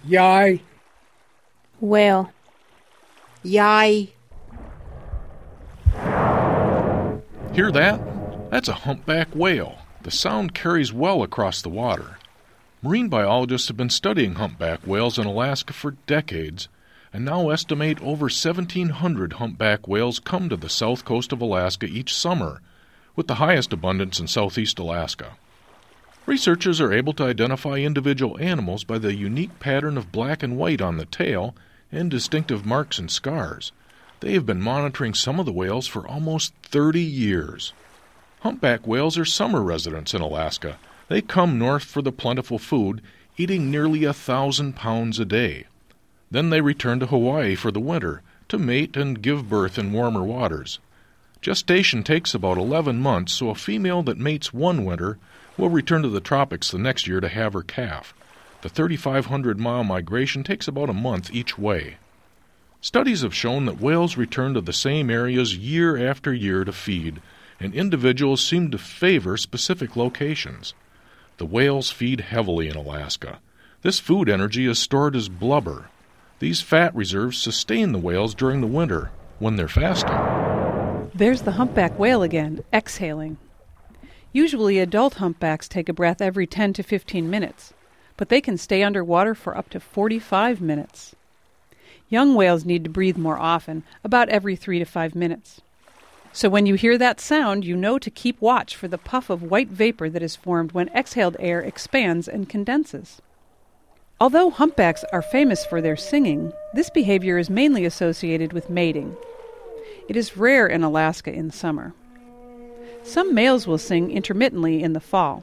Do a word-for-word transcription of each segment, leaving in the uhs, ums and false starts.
Yai. Whale. Yai. Hear that? That's a humpback whale. The sound carries well across the water. Marine biologists have been studying humpback whales in Alaska for decades and now estimate over seventeen hundred humpback whales come to the south coast of Alaska each summer, with the highest abundance in southeast Alaska. Researchers are able to identify individual animals by the unique pattern of black and white on the tail and distinctive marks and scars. They have been monitoring some of the whales for almost thirty years. Humpback whales are summer residents in Alaska. They come north for the plentiful food, eating nearly a thousand pounds a day. Then they return to Hawaii for the winter to mate and give birth in warmer waters. Gestation takes about eleven months, so a female that mates one winter will return to the tropics the next year to have her calf. The thirty-five hundred mile migration takes about a month each way. Studies have shown that whales return to the same areas year after year to feed, and individuals seem to favor specific locations. The whales feed heavily in Alaska. This food energy is stored as blubber. These fat reserves sustain the whales during the winter, when they're fasting. There's the humpback whale again, exhaling. Usually adult humpbacks take a breath every ten to fifteen minutes, but they can stay underwater for up to forty-five minutes. Young whales need to breathe more often, about every three to five minutes. So when you hear that sound, you know to keep watch for the puff of white vapor that is formed when exhaled air expands and condenses. Although humpbacks are famous for their singing, this behavior is mainly associated with mating. It is rare in Alaska in summer. Some males will sing intermittently in the fall.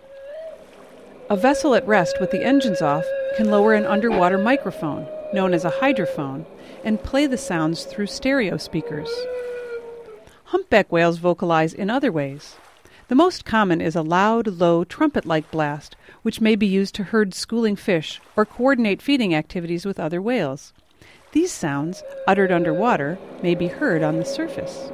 A vessel at rest with the engines off can lower an underwater microphone, known as a hydrophone, and play the sounds through stereo speakers. Humpback whales vocalize in other ways. The most common is a loud, low, trumpet-like blast, which may be used to herd schooling fish or coordinate feeding activities with other whales. These sounds, uttered underwater, may be heard on the surface.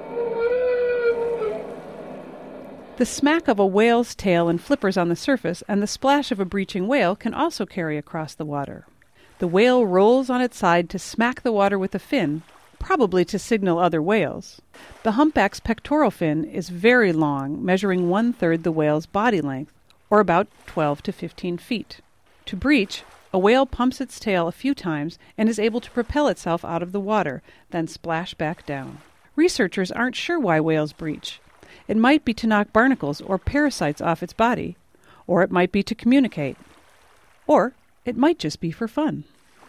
The smack of a whale's tail and flippers on the surface and the splash of a breaching whale can also carry across the water. The whale rolls on its side to smack the water with a fin, probably to signal other whales. The humpback's pectoral fin is very long, measuring one-third the whale's body length, or about twelve to fifteen feet. To breach, a whale pumps its tail a few times and is able to propel itself out of the water, then splash back down. Researchers aren't sure why whales breach. It might be to knock barnacles or parasites off its body, or it might be to communicate, or it might just be for fun.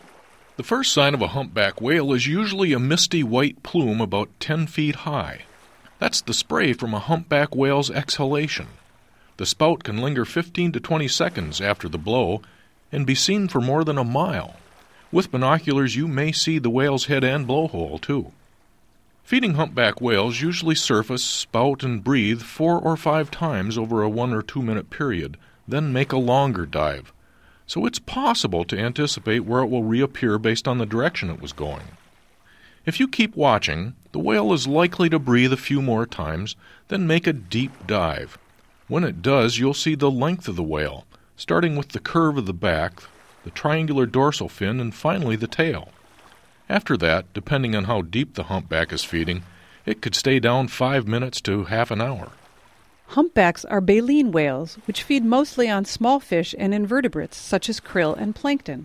The first sign of a humpback whale is usually a misty white plume about ten feet high. That's the spray from a humpback whale's exhalation. The spout can linger fifteen to twenty seconds after the blow and be seen for more than a mile. With binoculars, you may see the whale's head and blowhole, too. Feeding humpback whales usually surface, spout, and breathe four or five times over a one or two minute period, then make a longer dive. So it's possible to anticipate where it will reappear based on the direction it was going. If you keep watching, the whale is likely to breathe a few more times, then make a deep dive. When it does, you'll see the length of the whale, starting with the curve of the back, the triangular dorsal fin, and finally the tail. After that, depending on how deep the humpback is feeding, it could stay down five minutes to half an hour. Humpbacks are baleen whales, which feed mostly on small fish and invertebrates such as krill and plankton.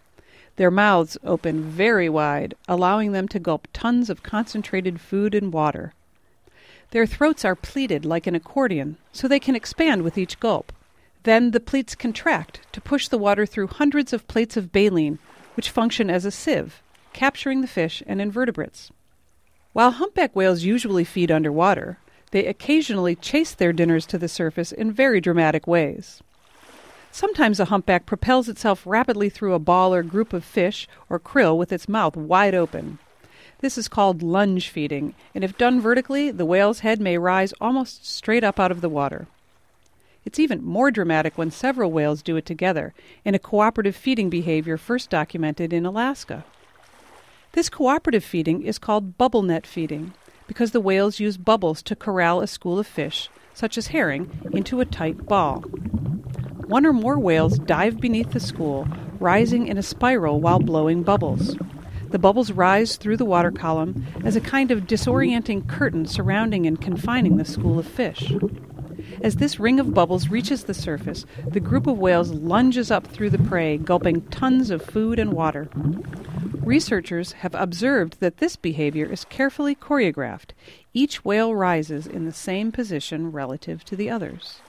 Their mouths open very wide, allowing them to gulp tons of concentrated food and water. Their throats are pleated like an accordion, so they can expand with each gulp. Then the pleats contract to push the water through hundreds of plates of baleen, which function as a sieve, capturing the fish and invertebrates. While humpback whales usually feed underwater, they occasionally chase their dinners to the surface in very dramatic ways. Sometimes a humpback propels itself rapidly through a ball or group of fish or krill with its mouth wide open. This is called lunge feeding, and if done vertically, the whale's head may rise almost straight up out of the water. It's even more dramatic when several whales do it together, in a cooperative feeding behavior first documented in Alaska. This cooperative feeding is called bubble net feeding, because the whales use bubbles to corral a school of fish, such as herring, into a tight ball. One or more whales dive beneath the school, rising in a spiral while blowing bubbles. The bubbles rise through the water column as a kind of disorienting curtain surrounding and confining the school of fish. As this ring of bubbles reaches the surface, the group of whales lunges up through the prey, gulping tons of food and water. Researchers have observed that this behavior is carefully choreographed. Each whale rises in the same position relative to the others.